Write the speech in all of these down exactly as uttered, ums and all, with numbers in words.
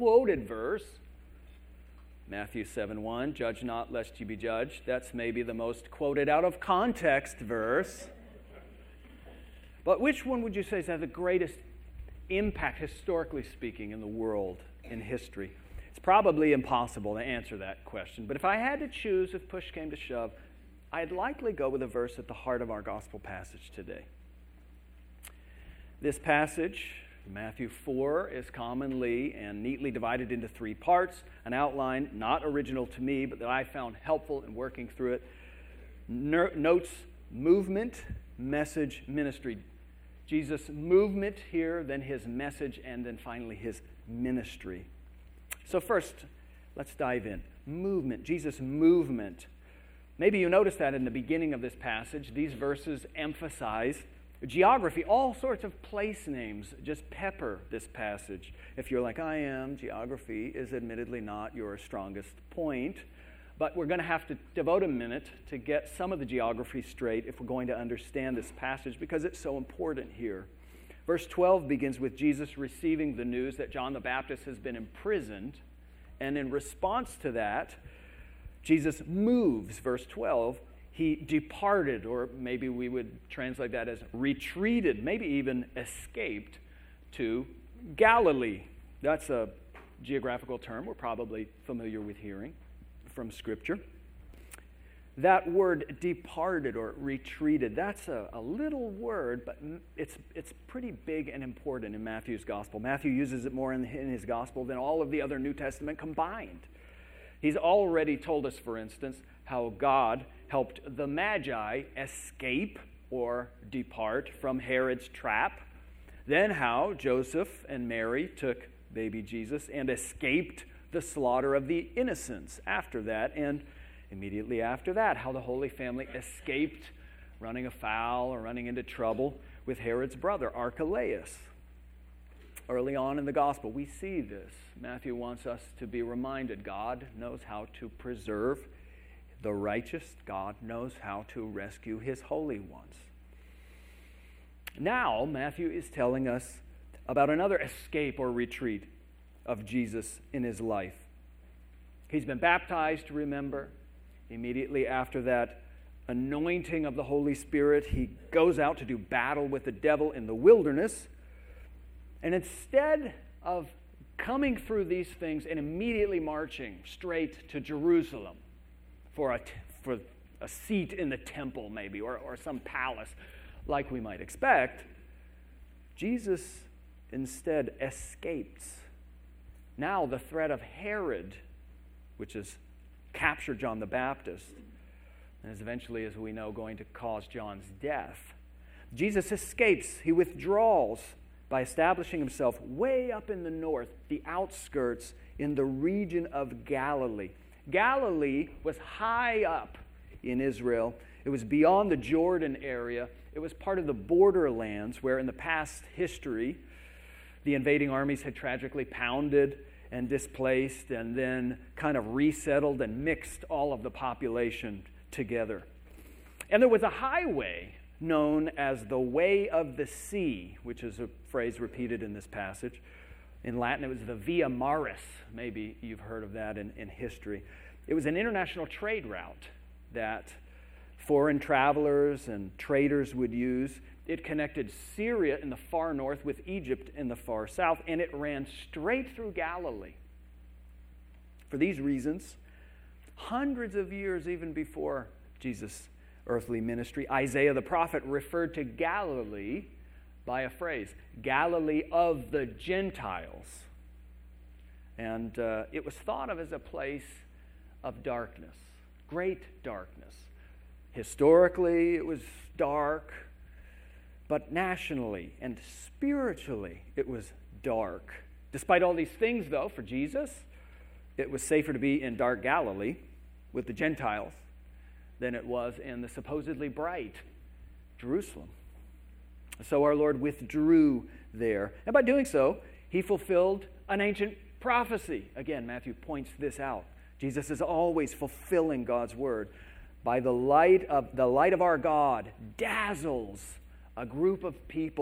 quoted verse, Matthew seven one, judge not lest you be judged. That's maybe the most quoted out of context verse. But which one would you say has had the greatest impact, historically speaking, in the world, in history? It's probably impossible to answer that question. But if I had to choose, if push came to shove, I'd likely go with a verse at the heart of our gospel passage today. This passage, Matthew four, is commonly and neatly divided into three parts. An outline not original to me, but that I found helpful in working through it. Ner- notes movement, message, ministry. Jesus' movement here, then his message, and then finally his ministry. So first, let's dive in. Movement, Jesus' movement. Maybe you notice that in the beginning of this passage, these verses emphasize geography. All sorts of place names just pepper this passage. If you're like I am, geography is admittedly not your strongest point, but we're going to have to devote a minute to get some of the geography straight if we're going to understand this passage, because it's so important here. Verse twelve begins with Jesus receiving the news that John the Baptist has been imprisoned, and in response to that, Jesus moves, verse twelve. He departed, or maybe we would translate that as retreated, maybe even escaped to Galilee. That's a geographical term we're probably familiar with hearing from Scripture. That word departed or retreated, that's a, a little word, but it's it's pretty big and important in Matthew's gospel. Matthew uses it more in, in his gospel than all of the other New Testament combined. He's already told us, for instance, how God helped the Magi escape or depart from Herod's trap. Then how Joseph and Mary took baby Jesus and escaped the slaughter of the innocents after that. And immediately after that, how the Holy Family escaped running afoul or running into trouble with Herod's brother, Archelaus. Early on in the gospel, we see this. Matthew wants us to be reminded God knows how to preserve the righteous. God knows how to rescue his holy ones. Now, Matthew is telling us about another escape or retreat of Jesus in his life. He's been baptized, remember. Immediately after that anointing of the Holy Spirit, he goes out to do battle with the devil in the wilderness. And instead of coming through these things and immediately marching straight to Jerusalem for a, for a seat in the temple maybe, or, or some palace like we might expect, Jesus instead escapes. Now the threat of Herod, which has captured John the Baptist, and is eventually, as we know, going to cause John's death. Jesus escapes. He withdraws by establishing himself way up in the north, the outskirts, in the region of Galilee. Galilee was high up in Israel. It was beyond the Jordan area. It was part of the borderlands where in the past history, the invading armies had tragically pounded and displaced and then kind of resettled and mixed all of the population together. And there was a highway known as the Way of the Sea, which is a phrase repeated in this passage. In Latin, it was the Via Maris. Maybe you've heard of that in, in history. It was an international trade route that foreign travelers and traders would use. It connected Syria in the far north with Egypt in the far south, and it ran straight through Galilee. For these reasons, hundreds of years even before Jesus' earthly ministry, Isaiah the prophet referred to Galilee by a phrase, Galilee of the Gentiles. And uh, it was thought of as a place of darkness, great darkness. Historically, it was dark, but nationally and spiritually, it was dark. Despite all these things, though, for Jesus, it was safer to be in dark Galilee with the Gentiles than it was in the supposedly bright Jerusalem. So our Lord withdrew there. And by doing so, he fulfilled an ancient prophecy. Again, Matthew points this out. Jesus is always fulfilling God's word. By the light of the light of our God dazzles a group of people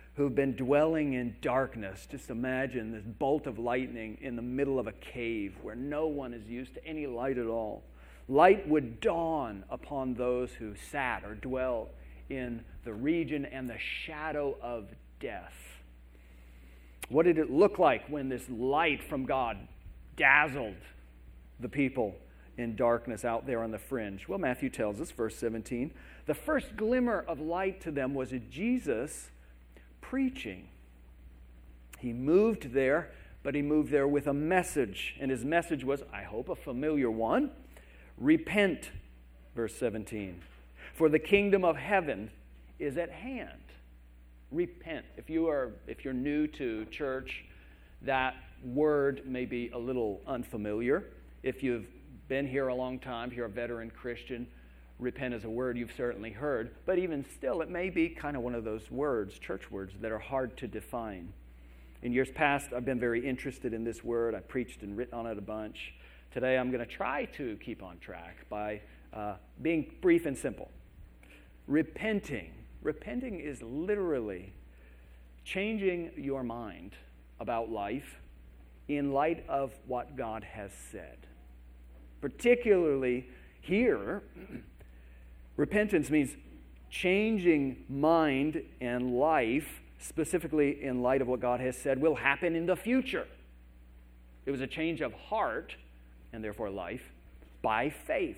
who've been dwelling in darkness. Just imagine this bolt of lightning in the middle of a cave where no one is used to any light at all. Light would dawn upon those who sat or dwell in the region and the shadow of death. What did it look like when this light from God dazzled the people in darkness out there on the fringe? Well, Matthew tells us, verse seventeen, the first glimmer of light to them was Jesus preaching. He moved there, but he moved there with a message, and his message was, I hope, a familiar one. Repent, verse seventeen, for the kingdom of heaven is at hand. Repent. If you are, if you're new to church, that word may be a little unfamiliar. If you've been here a long time, if you're a veteran Christian, repent is a word you've certainly heard. But even still, it may be kind of one of those words, church words, that are hard to define. In years past, I've been very interested in this word. I preached and written on it a bunch. Today, I'm going to try to keep on track by uh, being brief and simple. Repenting. Repenting is literally changing your mind about life in light of what God has said. Particularly here, repentance means changing mind and life, specifically in light of what God has said will happen in the future. It was a change of heart, and therefore life, by faith.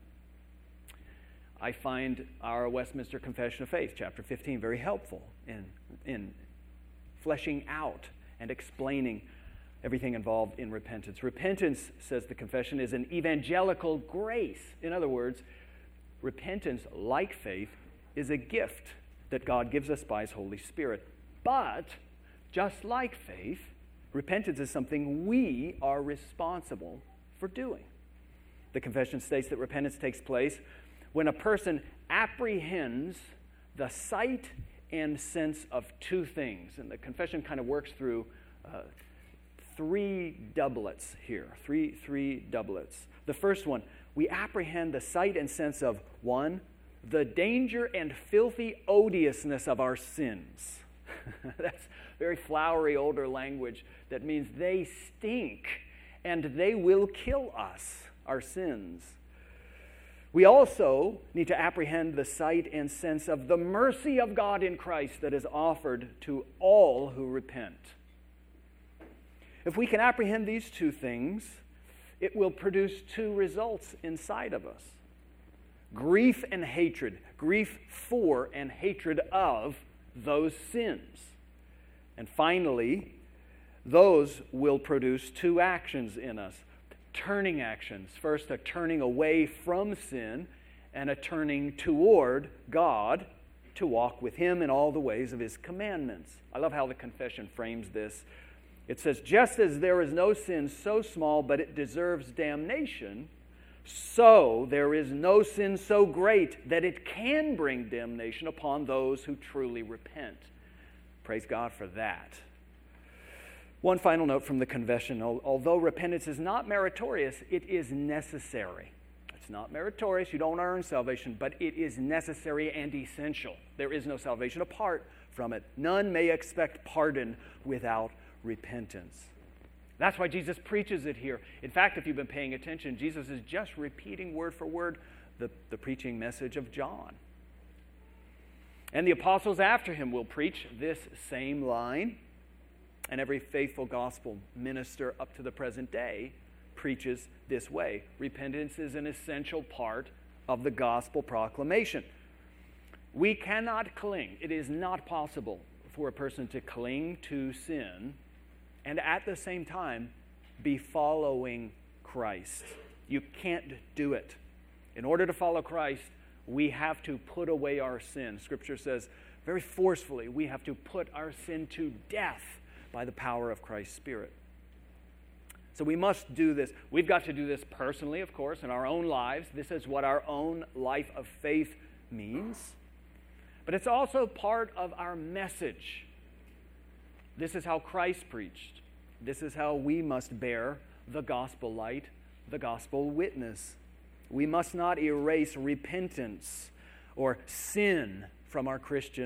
I find our Westminster Confession of Faith, chapter fifteen, very helpful in, in fleshing out and explaining everything involved in repentance. Repentance, says the confession, is an evangelical grace. In other words, repentance, like faith, is a gift that God gives us by His Holy Spirit. But, just like faith, repentance is something we are responsible for doing. The confession states that repentance takes place when a person apprehends the sight and sense of two things. And the confession kind of works through uh, three doublets here, three, three doublets. The first one, we apprehend the sight and sense of, one, the danger and filthy odiousness of our sins. That's very flowery older language that means they stink and they will kill us, our sins. We also need to apprehend the sight and sense of the mercy of God in Christ that is offered to all who repent. If we can apprehend these two things, it will produce two results inside of us. Grief and hatred. Grief for and hatred of those sins. And finally, those will produce two actions in us. Turning actions. First, a turning away from sin and a turning toward God to walk with Him in all the ways of His commandments. I love how the confession frames this. It says, just as there is no sin so small but it deserves damnation, so there is no sin so great that it can bring damnation upon those who truly repent. Praise God for that. One final note from the confession. Although repentance is not meritorious, it is necessary. It's not meritorious. You don't earn salvation, but it is necessary and essential. There is no salvation apart from it. None may expect pardon without repentance. That's why Jesus preaches it here. In fact, if you've been paying attention, Jesus is just repeating word for word the, the preaching message of John. And the apostles after him will preach this same line. And every faithful gospel minister up to the present day preaches this way. Repentance is an essential part of the gospel proclamation. We cannot cling. It is not possible for a person to cling to sin and at the same time be following Christ. You can't do it. In order to follow Christ, we have to put away our sin. Scripture says very forcefully, we have to put our sin to death by the power of Christ's Spirit. So we must do this. We've got to do this personally, of course, in our own lives. This is what our own life of faith means. But it's also part of our message. This is how Christ preached. This is how we must bear the gospel light, the gospel witness. We must not erase repentance or sin from our Christian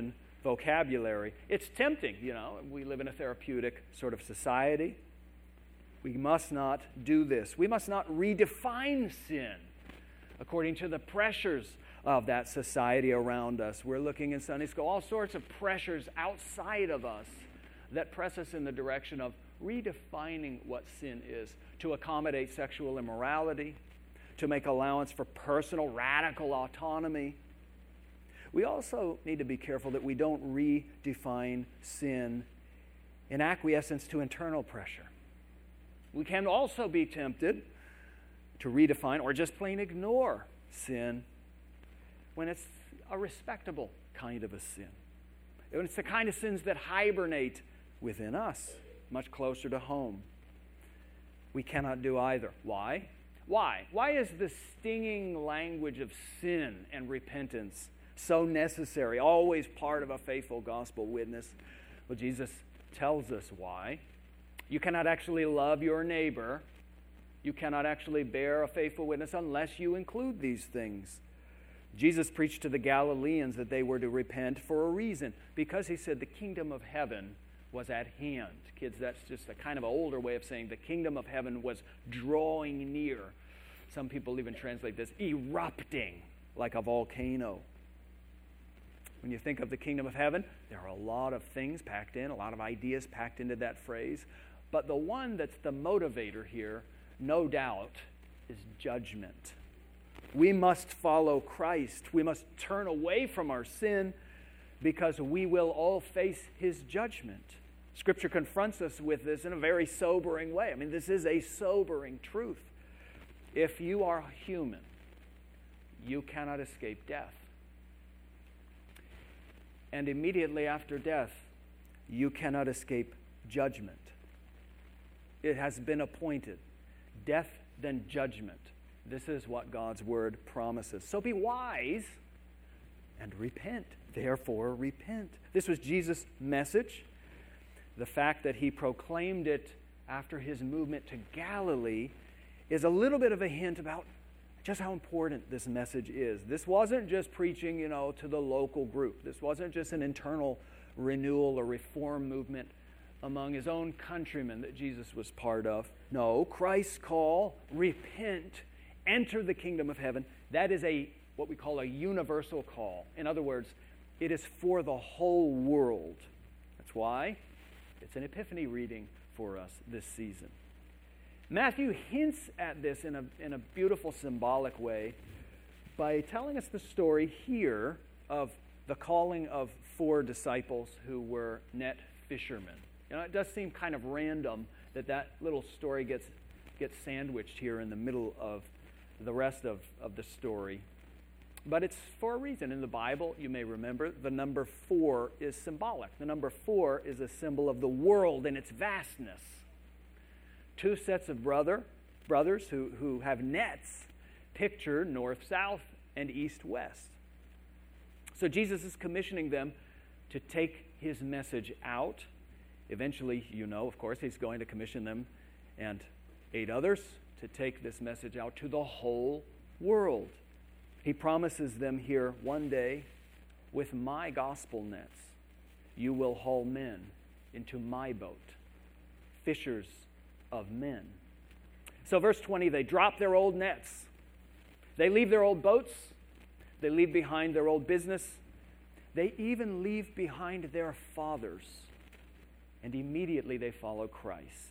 vocabulary. It's tempting, you know. We live in a therapeutic sort of society. We must not do this. We must not redefine sin according to the pressures of that society around us. We're looking in Sunday school, all sorts of pressures outside of us that press us in the direction of redefining what sin is, to accommodate sexual immorality, to make allowance for personal radical autonomy. We also need to be careful that we don't redefine sin in acquiescence to internal pressure. We can also be tempted to redefine or just plain ignore sin when it's a respectable kind of a sin. When it's the kind of sins that hibernate within us, much closer to home. We cannot do either. Why? Why? Why is the stinging language of sin and repentance so necessary, always part of a faithful gospel witness? Well, Jesus tells us why. You cannot actually love your neighbor. You cannot actually bear a faithful witness unless you include these things. Jesus preached to the Galileans that they were to repent for a reason, because he said the kingdom of heaven was at hand. Kids, that's just a kind of an older way of saying the kingdom of heaven was drawing near. Some people even translate this erupting like a volcano. When you think of the kingdom of heaven, there are a lot of things packed in, a lot of ideas packed into that phrase. But the one that's the motivator here, no doubt, is judgment. We must follow Christ. We must turn away from our sin because we will all face his judgment. Scripture confronts us with this in a very sobering way. I mean, this is a sobering truth. If you are human, you cannot escape death. And immediately after death, you cannot escape judgment. It has been appointed. Death, then judgment. This is what God's word promises. So be wise and repent. Therefore, repent. This was Jesus' message. The fact that he proclaimed it after his movement to Galilee is a little bit of a hint about just how important this message is. This wasn't just preaching, you know, to the local group. This wasn't just an internal renewal or reform movement among his own countrymen that Jesus was part of. No, Christ's call, repent, enter the kingdom of heaven, that is a what we call a universal call. In other words, it is for the whole world. That's why it's an Epiphany reading for us this season. Matthew hints at this in a, in a beautiful symbolic way by telling us the story here of the calling of four disciples who were net fishermen. You know, it does seem kind of random that that little story gets, gets sandwiched here in the middle of the rest of, of the story. But it's for a reason. In the Bible, you may remember, the number four is symbolic. The number four is a symbol of the world and its vastness. Two sets of brother brothers who, who have nets picture north-south and east-west. So Jesus is commissioning them to take his message out. Eventually, you know, of course, he's going to commission them and eight others to take this message out to the whole world. He promises them here one day, with my gospel nets, you will haul men into my boat, fishers of men. So verse twenty, they drop their old nets. They leave their old boats. They leave behind their old business. They even leave behind their fathers. And immediately they follow Christ.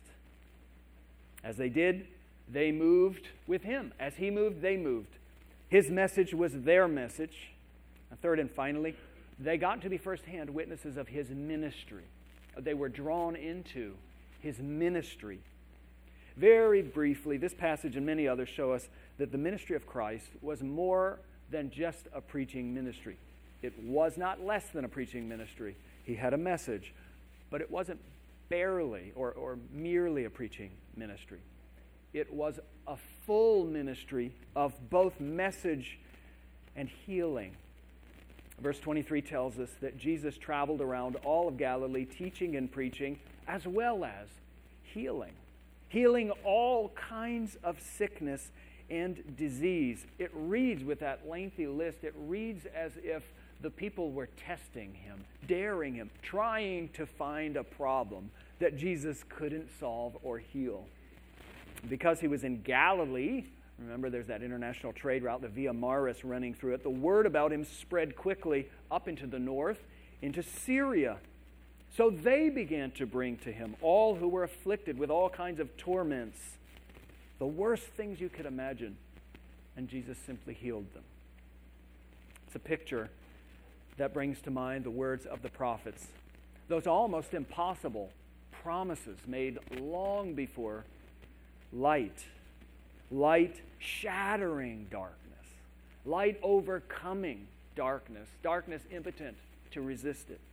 As they did, they moved with him. As he moved, they moved. His message was their message. And third and finally, they got to be firsthand witnesses of his ministry. They were drawn into his ministry. Very briefly, this passage and many others show us that the ministry of Christ was more than just a preaching ministry. It was not less than a preaching ministry. He had a message, but it wasn't barely or, or merely a preaching ministry. It was a full ministry of both message and healing. Verse twenty-three tells us that Jesus traveled around all of Galilee teaching and preaching as well as healing. Healing all kinds of sickness and disease. It reads with that lengthy list, it reads as if the people were testing him, daring him, trying to find a problem that Jesus couldn't solve or heal. Because he was in Galilee, remember there's that international trade route, the Via Maris running through it, the word about him spread quickly up into the north, into Syria. So they began to bring to him all who were afflicted with all kinds of torments, the worst things you could imagine, and Jesus simply healed them. It's a picture that brings to mind the words of the prophets, those almost impossible promises made long before light, light shattering darkness, light overcoming darkness, darkness impotent to resist it.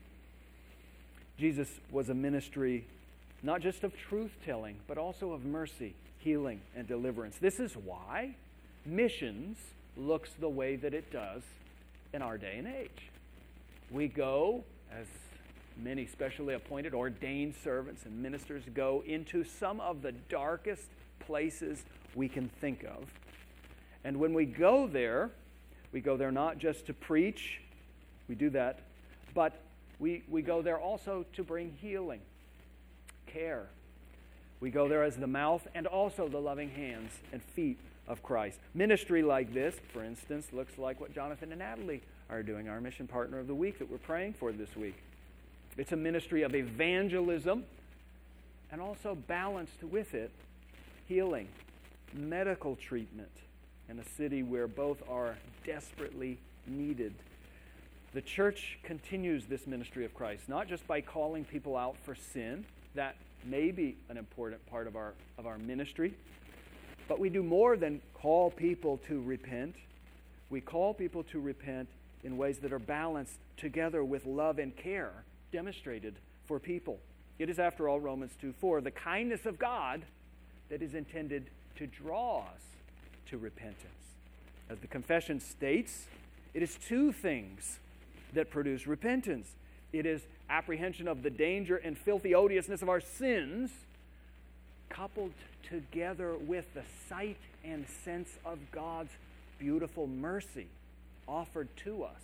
Jesus was a ministry not just of truth-telling, but also of mercy, healing, and deliverance. This is why missions looks the way that it does in our day and age. We go, as many specially appointed, ordained servants and ministers go into some of the darkest places we can think of. And when we go there, we go there not just to preach, we do that, but we, we go there also to bring healing, care. We go there as the mouth and also the loving hands and feet of Christ. Ministry like this, for instance, looks like what Jonathan and Natalie are doing, our mission partner of the week that we're praying for this week. It's a ministry of evangelism and also balanced with it healing, medical treatment in a city where both are desperately needed. The church continues this ministry of Christ, not just by calling people out for sin. That may be an important part of our, of our ministry. But we do more than call people to repent. We call people to repent in ways that are balanced together with love and care demonstrated for people. It is, after all, Romans two four, the kindness of God that is intended to draw us to repentance. As the confession states, it is two things that produce repentance. It is apprehension of the danger and filthy odiousness of our sins, coupled together with the sight and sense of God's beautiful mercy offered to us.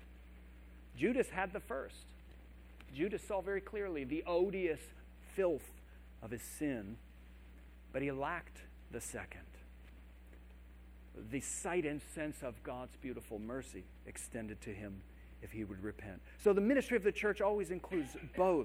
Judas had the first. Judas saw very clearly the odious filth of his sin, but he lacked the second. The sight and sense of God's beautiful mercy extended to him if he would repent. So the ministry of the church always includes both.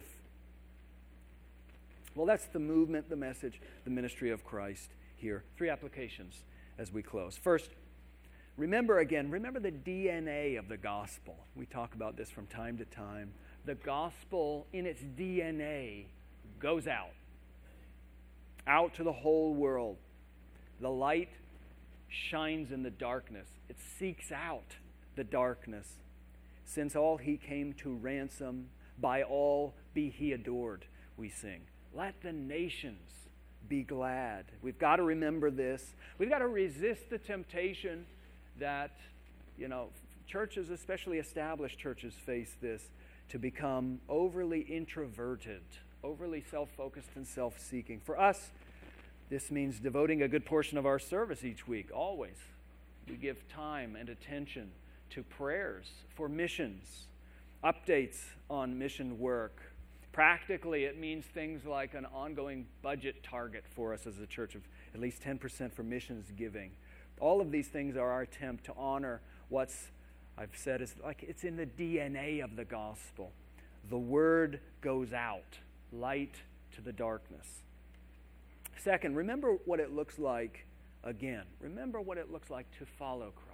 Well, that's the movement, the message, the ministry of Christ here. Three applications as we close. First, remember again, remember the D N A of the gospel. We talk about this from time to time. The gospel in its D N A goes out, out to the whole world. The light shines in the darkness. It seeks out the darkness. Since all he came to ransom, by all be he adored, we sing. Let the nations be glad. We've got to remember this. We've got to resist the temptation that, you know, churches, especially established churches, face this, to become overly introverted, overly self-focused and self-seeking. For us, this means devoting a good portion of our service each week, always. We give time and attention to prayers for missions, updates on mission work. Practically, it means things like an ongoing budget target for us as a church of at least ten percent for missions giving. All of these things are our attempt to honor what's, I've said, is like it's in the D N A of the gospel. The word goes out, light to the darkness. Second, remember what it looks like, again, remember what it looks like to follow Christ.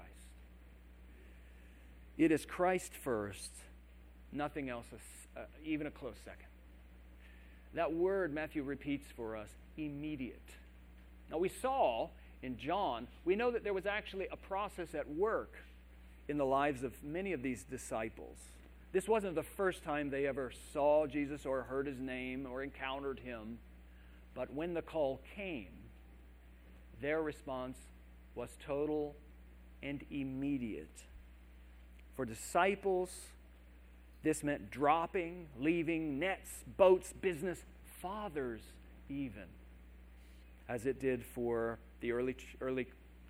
It is Christ first, nothing else, uh, even a close second. That word Matthew repeats for us, immediate. Now we saw in John, we know that there was actually a process at work in the lives of many of these disciples. This wasn't the first time they ever saw Jesus or heard his name or encountered him. But when the call came, their response was total and immediate. For disciples, this meant dropping, leaving nets, boats, business, fathers even, as it did for the early early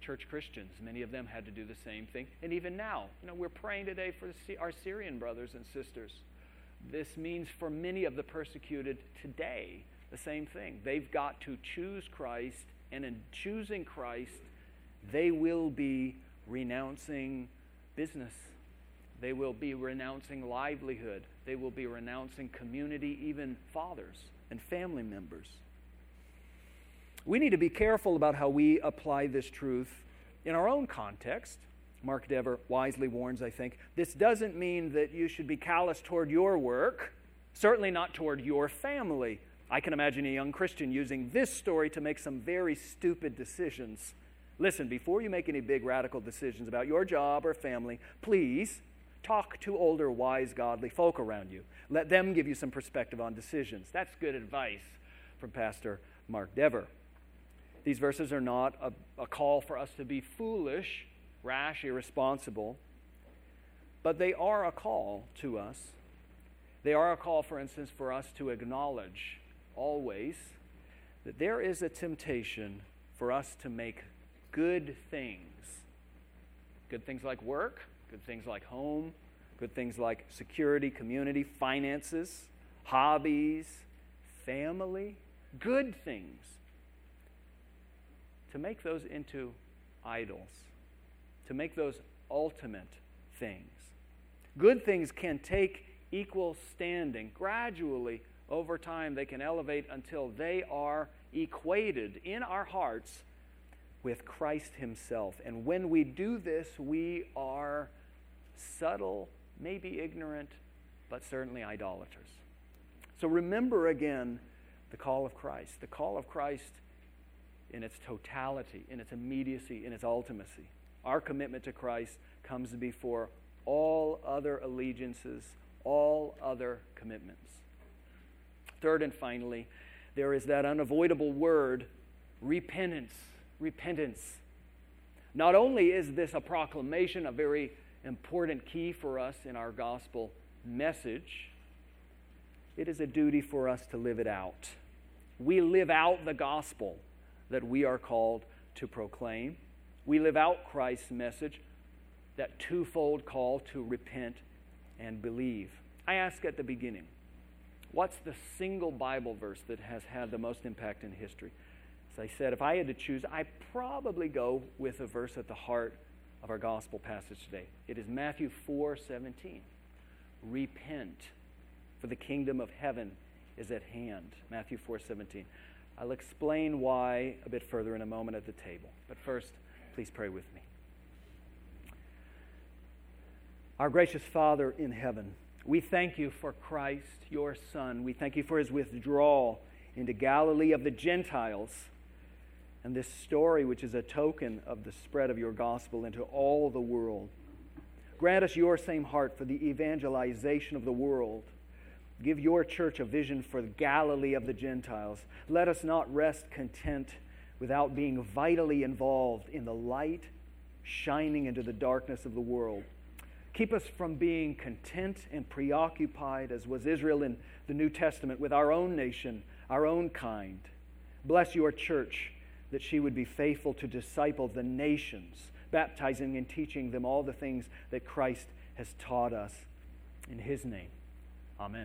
church Christians. Many of them had to do the same thing. And even now, you know, we're praying today for our Syrian brothers and sisters. This means for many of the persecuted today, the same thing. They've got to choose Christ, and in choosing Christ, they will be renouncing business. They will be renouncing livelihood. They will be renouncing community, even fathers and family members. We need to be careful about how we apply this truth in our own context. Mark Dever wisely warns, I think, this doesn't mean that you should be callous toward your work, certainly not toward your family. I can imagine a young Christian using this story to make some very stupid decisions. Listen, before you make any big radical decisions about your job or family, please talk to older, wise, godly folk around you. Let them give you some perspective on decisions. That's good advice from Pastor Mark Dever. These verses are not a, a call for us to be foolish, rash, irresponsible, but they are a call to us. They are a call, for instance, for us to acknowledge always that there is a temptation for us to make good things, good things like work, good things like home, good things like security, community, finances, hobbies, family, good things, to make those into idols, to make those ultimate things. Good things can take equal standing. Gradually, over time, they can elevate until they are equated in our hearts with Christ himself. And when we do this, we are subtle, maybe ignorant, but certainly idolaters. So remember again the call of Christ. The call of Christ in its totality, in its immediacy, in its ultimacy. Our commitment to Christ comes before all other allegiances, all other commitments. Third and finally, there is that unavoidable word, repentance. Repentance. Not only is this a proclamation, a very important key for us in our gospel message, it is a duty for us to live it out. We live out the gospel that we are called to proclaim. We live out Christ's message, that twofold call to repent and believe. I ask at the beginning, what's the single Bible verse that has had the most impact in history? As I said, if I had to choose, I'd probably go with a verse at the heart of our gospel passage today. It is Matthew four seventeen. Repent, for the kingdom of heaven is at hand. Matthew four seventeen. I'll explain why a bit further in a moment at the table. But first, please pray with me. Our gracious Father in heaven, we thank you for Christ, your Son. We thank you for his withdrawal into Galilee of the Gentiles, and this story, which is a token of the spread of your gospel into all the world. Grant us your same heart for the evangelization of the world. Give your church a vision for the Galilee of the Gentiles. Let us not rest content without being vitally involved in the light shining into the darkness of the world. Keep us from being content and preoccupied, as was Israel in the New Testament, with our own nation, our own kind. Bless your church, that she would be faithful to disciple the nations, baptizing and teaching them all the things that Christ has taught us. In his name, amen.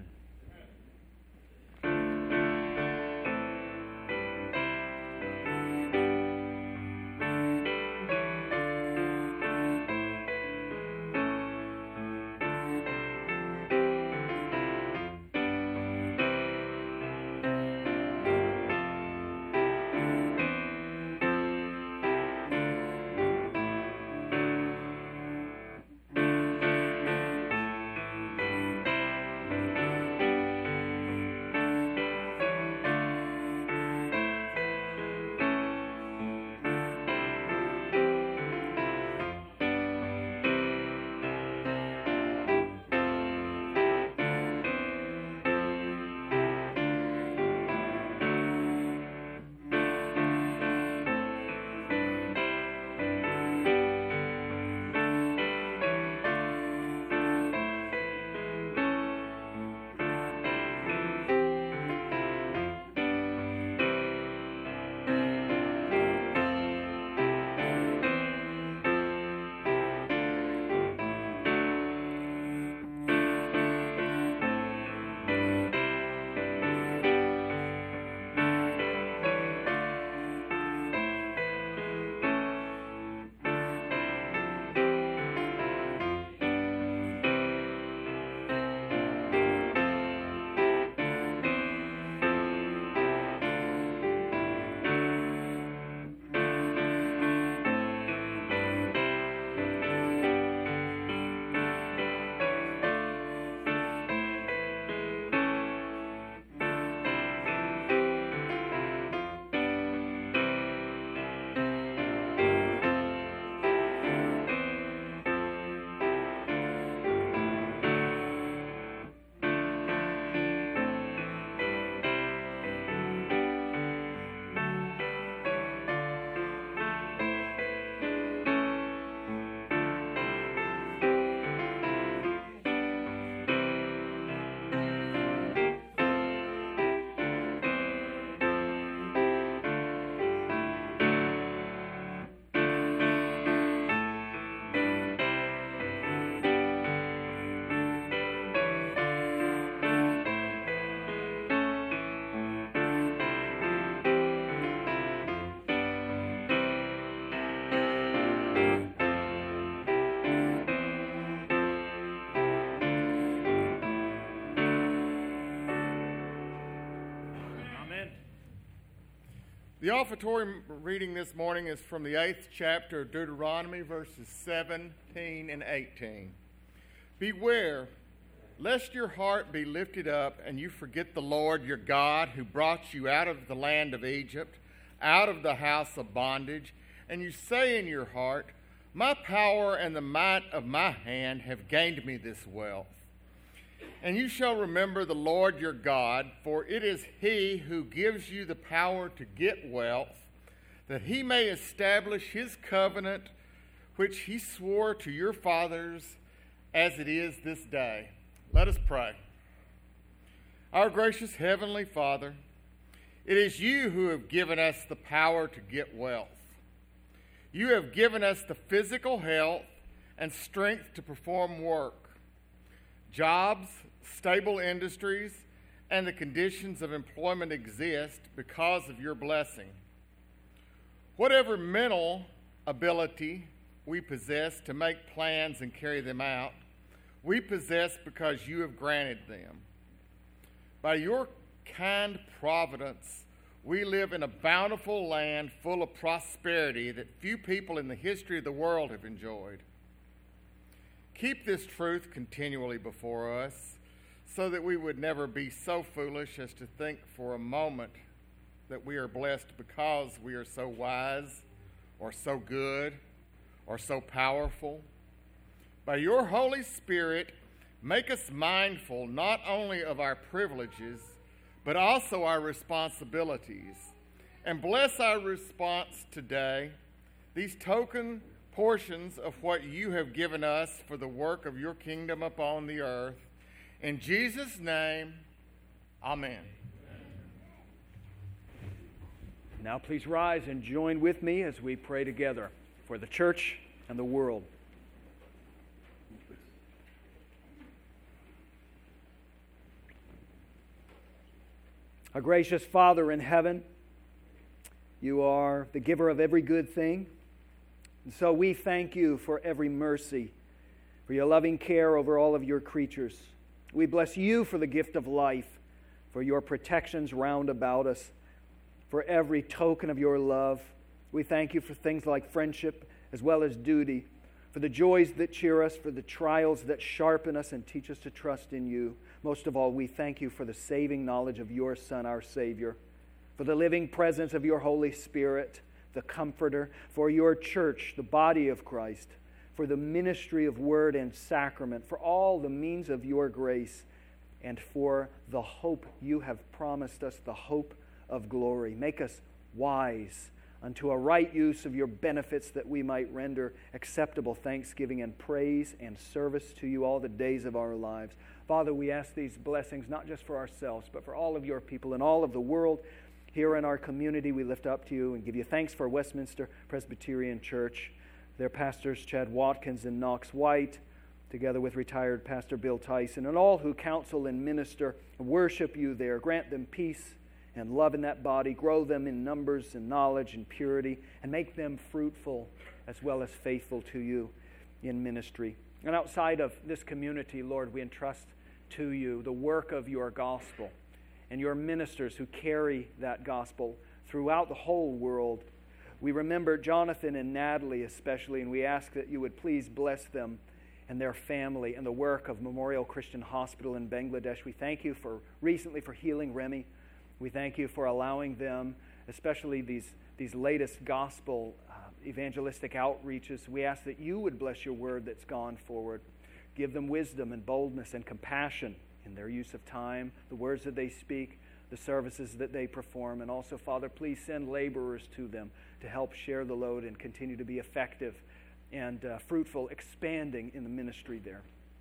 The offertory reading this morning is from the eighth chapter of Deuteronomy, verses seventeen and eighteen. Beware, lest your heart be lifted up and you forget the Lord your God, who brought you out of the land of Egypt, out of the house of bondage, and you say in your heart, my power and the might of my hand have gained me this wealth. And you shall remember the Lord your God, for it is he who gives you the power to get wealth, that he may establish his covenant, which he swore to your fathers, as it is this day. Let us pray. Our gracious Heavenly Father, it is you who have given us the power to get wealth. You have given us the physical health and strength to perform work, jobs, stable industries, and the conditions of employment exist because of your blessing. Whatever mental ability we possess to make plans and carry them out, we possess because you have granted them. By your kind providence, we live in a bountiful land full of prosperity that few people in the history of the world have enjoyed. Keep this truth continually before us, so that we would never be so foolish as to think for a moment that we are blessed because we are so wise or so good or so powerful. By your Holy Spirit, make us mindful not only of our privileges, but also our responsibilities. And bless our response today, these token portions of what you have given us for the work of your kingdom upon the earth. In Jesus' name, amen. Now please rise and join with me as we pray together for the church and the world. Our gracious Father in heaven, you are the giver of every good thing. And so we thank you for every mercy, for your loving care over all of your creatures. We bless you for the gift of life, for your protections round about us, for every token of your love. We thank you for things like friendship as well as duty, for the joys that cheer us, for the trials that sharpen us and teach us to trust in you. Most of all, we thank you for the saving knowledge of your Son, our Savior, for the living presence of your Holy Spirit, the Comforter, for your church, the body of Christ, for the ministry of word and sacrament, for all the means of your grace, and for the hope you have promised us, the hope of glory. Make us wise unto a right use of your benefits, that we might render acceptable thanksgiving and praise and service to you all the days of our lives. Father, we ask these blessings not just for ourselves, but for all of your people and all of the world. Here in our community, we lift up to you and give you thanks for Westminster Presbyterian Church, their pastors Chad Watkins and Knox White, together with retired Pastor Bill Tyson, and all who counsel and minister and worship you there. Grant them peace and love in that body. Grow them in numbers and knowledge and purity, and make them fruitful as well as faithful to you in ministry. And outside of this community, Lord, we entrust to you the work of your gospel and your ministers who carry that gospel throughout the whole world. We remember Jonathan and Natalie especially, and we ask that you would please bless them and their family and the work of Memorial Christian Hospital in Bangladesh. We thank you for recently for healing Remy. We thank you for allowing them, especially these, these latest gospel uh, evangelistic outreaches. We ask that you would bless your word that's gone forward. Give them wisdom and boldness and compassion in their use of time, the words that they speak, the services that they perform. And also, Father, please send laborers to them to help share the load and continue to be effective and uh, fruitful, expanding in the ministry there.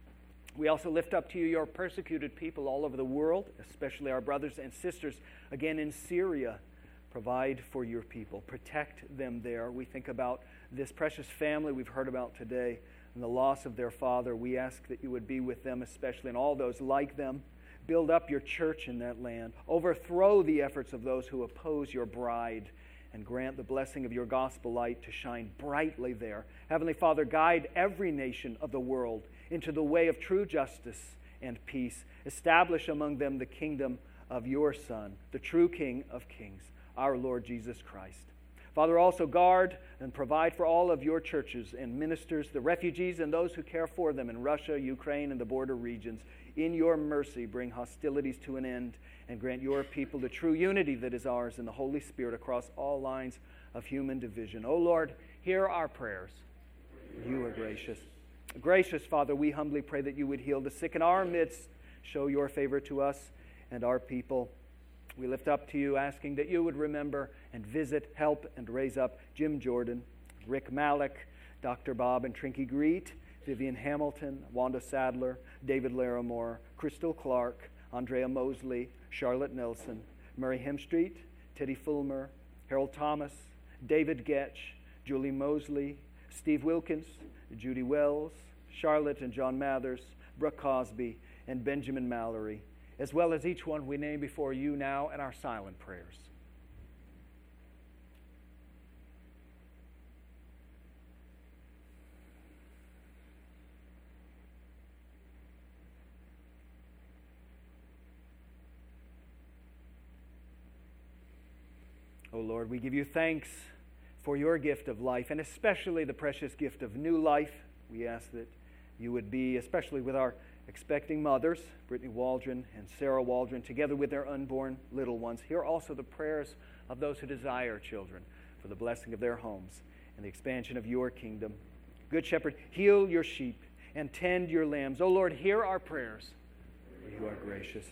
We also lift up to you your persecuted people all over the world, especially our brothers and sisters, again in Syria. Provide for your people. Protect them there. We think about this precious family we've heard about today and the loss of their father. We ask that you would be with them especially, and all those like them. Build up your church in that land. Overthrow the efforts of those who oppose your bride, and grant the blessing of your gospel light to shine brightly there. Heavenly Father, guide every nation of the world into the way of true justice and peace. Establish among them the kingdom of your Son, the true King of kings. our Lord Jesus Christ. Father, also guard and provide for all of your churches and ministers, the refugees and those who care for them in Russia, Ukraine, and the border regions. In your mercy, bring hostilities to an end and grant your people the true unity that is ours in the Holy Spirit across all lines of human division. O Lord, hear our prayers. You are gracious. Gracious Father, we humbly pray that you would heal the sick in our midst. Show your favor to us and our people. We lift up to you, asking that you would remember and visit, help, and raise up Jim Jordan, Rick Malik, Doctor Bob and Trinky Greet, Vivian Hamilton, Wanda Sadler, David Larimore, Crystal Clark, Andrea Mosley, Charlotte Nelson, Murray Hemstreet, Teddy Fulmer, Harold Thomas, David Getch, Julie Mosley, Steve Wilkins, Judy Wells, Charlotte and John Mathers, Brooke Cosby, and Benjamin Mallory, as well as each one we name before you now in our silent prayers. O Lord, we give you thanks for your gift of life, and especially the precious gift of new life. We ask that you would be, especially with our expecting mothers, Brittany Waldron and Sarah Waldron, together with their unborn little ones. Hear also the prayers of those who desire children for the blessing of their homes and the expansion of your kingdom. Good Shepherd, heal your sheep and tend your lambs. O Lord, hear our prayers, for you are gracious.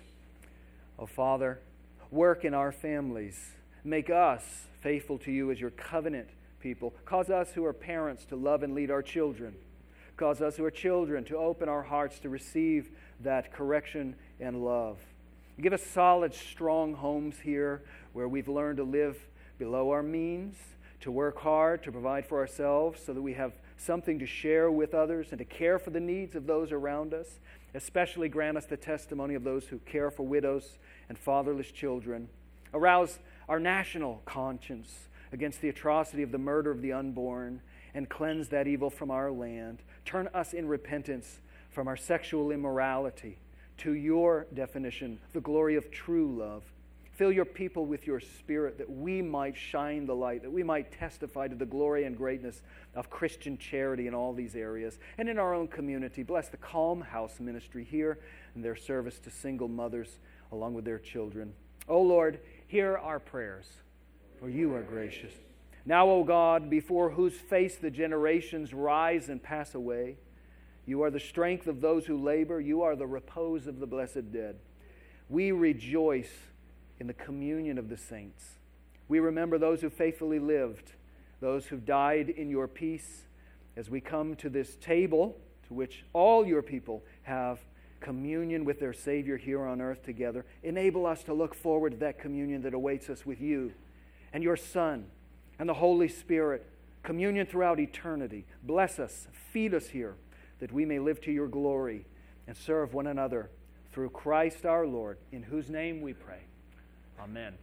O Father, work in our families. Make us faithful to you as your covenant people. Cause us who are parents to love and lead our children. Cause us who are children to open our hearts to receive that correction and love. Give us solid, strong homes here where we've learned to live below our means, to work hard, to provide for ourselves so that we have something to share with others and to care for the needs of those around us. Especially grant us the testimony of those who care for widows and fatherless children. Arouse our national conscience against the atrocity of the murder of the unborn and cleanse that evil from our land. Turn us in repentance from our sexual immorality to your definition, the glory of true love. Fill your people with your Spirit that we might shine the light, that we might testify to the glory and greatness of Christian charity in all these areas. And in our own community, bless the Calm House ministry here and their service to single mothers along with their children. O Lord, hear our prayers, for you are gracious. Now, O God, before whose face the generations rise and pass away, you are the strength of those who labor. You are the repose of the blessed dead. We rejoice in the communion of the saints. We remember those who faithfully lived, those who died in your peace, as we come to this table to which all your people have communion with their Savior here on earth together. Enable us to look forward to that communion that awaits us with you and your Son and the Holy Spirit, communion throughout eternity. Bless us, feed us here, that we may live to your glory and serve one another through Christ our Lord, in whose name we pray. Amen. Amen.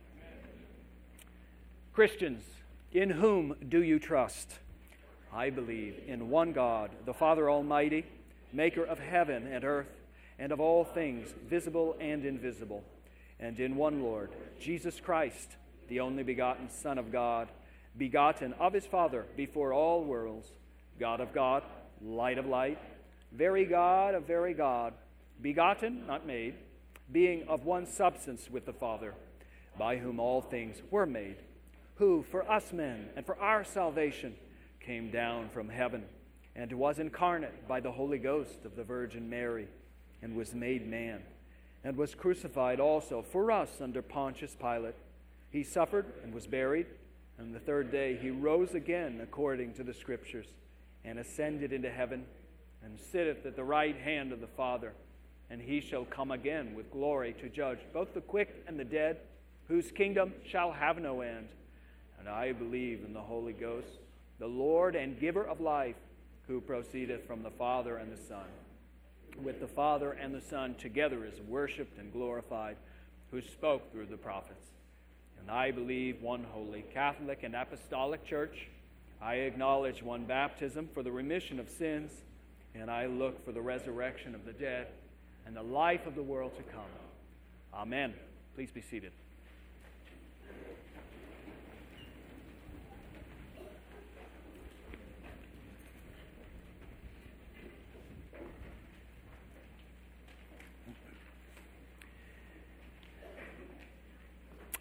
Christians, in whom do you trust? I believe in one God, the Father Almighty, maker of heaven and earth, and of all things visible and invisible, and in one Lord, Jesus Christ, the only begotten Son of God, begotten of his Father before all worlds, God of God, light of light, very God of very God, begotten, not made, being of one substance with the Father, by whom all things were made, who for us men and for our salvation came down from heaven, and was incarnate by the Holy Ghost of the Virgin Mary, and was made man, and was crucified also for us under Pontius Pilate. He suffered and was buried, and the third day he rose again according to the Scriptures, and ascended into heaven, and sitteth at the right hand of the Father. And he shall come again with glory to judge both the quick and the dead, whose kingdom shall have no end. And I believe in the Holy Ghost, the Lord and giver of life, who proceedeth from the Father and the Son, with the Father and the Son together is worshipped and glorified, who spoke through the prophets. And I believe one holy, Catholic, and Apostolic Church. I acknowledge one baptism for the remission of sins, and I look for the resurrection of the dead and the life of the world to come. Amen. Please be seated.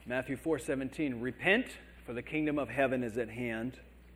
Matthew four seventeen, repent, for the kingdom of heaven is at hand.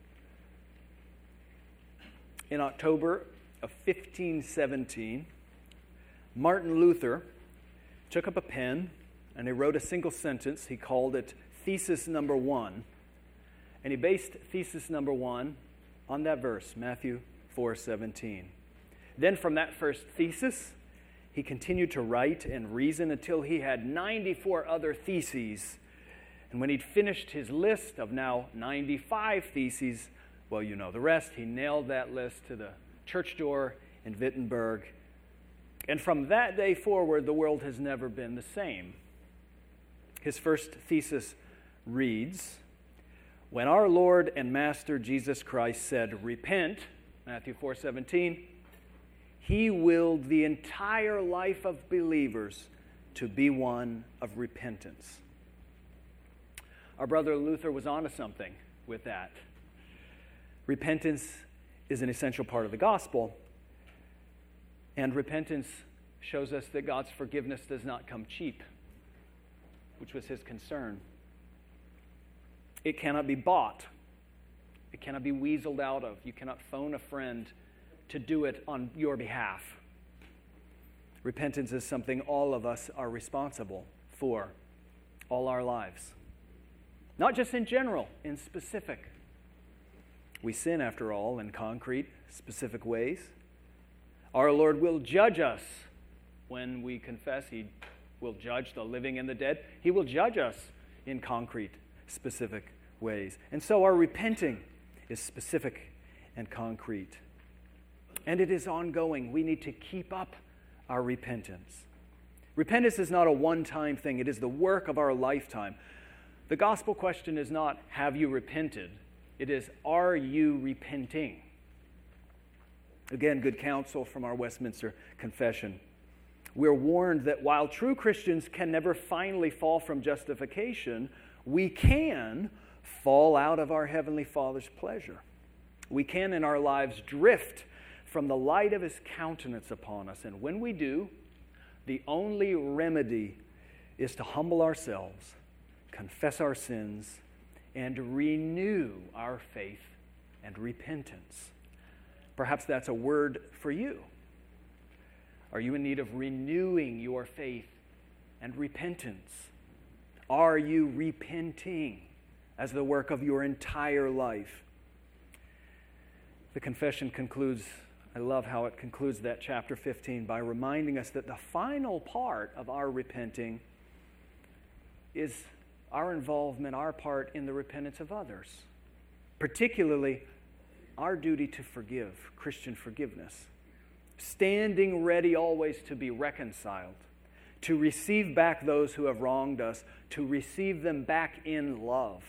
In October of fifteen seventeen, Martin Luther took up a pen and he wrote a single sentence. He called it Thesis Number One. And he based Thesis Number One on that verse, Matthew four seventeen. Then from that first thesis, he continued to write and reason until he had ninety-four other theses. And when he'd finished his list of now ninety-five theses, well, you know the rest. He nailed that list to the church door in Wittenberg. And from that day forward, the world has never been the same. His first thesis reads, when our Lord and Master Jesus Christ said, repent, Matthew four seventeen, he willed the entire life of believers to be one of repentance. Our brother Luther was onto something with that. Repentance is an essential part of the gospel, and repentance shows us that God's forgiveness does not come cheap, which was his concern. It cannot be bought. It cannot be weaseled out of. You cannot phone a friend to do it on your behalf. Repentance is something all of us are responsible for all our lives. Not just in general, in specific. We sin, after all, in concrete, specific ways. Our Lord will judge us when we confess. He will judge the living and the dead. He will judge us in concrete, specific ways. And so our repenting is specific and concrete. And it is ongoing. We need to keep up our repentance. Repentance is not a one-time thing. It is the work of our lifetime. The gospel question is not, have you repented? It is, are you repenting? Again, good counsel from our Westminster Confession. We're warned that while true Christians can never finally fall from justification, we can fall out of our Heavenly Father's pleasure. We can in our lives drift from the light of His countenance upon us. And when we do, the only remedy is to humble ourselves, confess our sins, and renew our faith and repentance. Perhaps that's a word for you. Are you in need of renewing your faith and repentance? Are you repenting as the work of your entire life? The confession concludes, I love how it concludes that chapter fifteen by reminding us that the final part of our repenting is our involvement, our part in the repentance of others, particularly our duty to forgive, Christian forgiveness, standing ready always to be reconciled, to receive back those who have wronged us, to receive them back in love.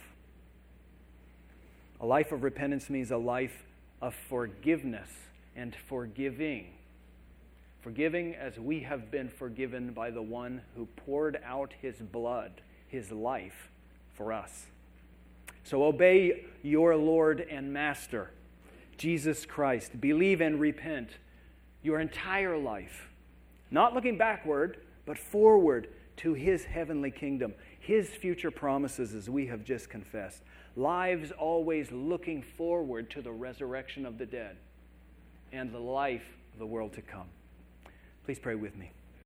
A life of repentance means a life of forgiveness and forgiving. Forgiving as we have been forgiven by the one who poured out his blood, his life for us. So obey your Lord and Master, Jesus Christ. Believe and repent your entire life. Not looking backward, but forward to His heavenly kingdom, His future promises as we have just confessed. Lives always looking forward to the resurrection of the dead and the life of the world to come. Please pray with me.